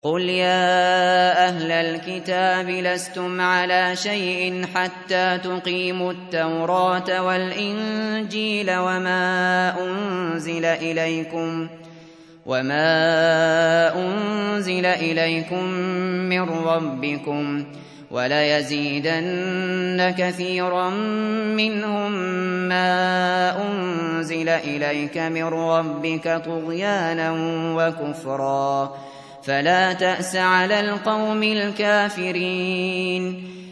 قُلْ يَا أَهْلَ الْكِتَابِ لَسْتُمْ عَلَىٰ شَيْءٍ حَتَّىٰ تُقِيمُوا التَّوْرَاةَ وَالْإِنجِيلَ وَمَا أُنزِلَ إِلَيْكُم مِّن رَّبِّكُمْ ۗ وَلَيَزِيدَنَّ كَثِيرًا مِّنْهُم مَّا أُنزِلَ إِلَيْكَ مِن رَّبِّكَ طُغْيَانًا وَكُفْرًا ۖ فَلَا تَأْسَ عَلَى الْقَوْمِ الْكَافِرِينَ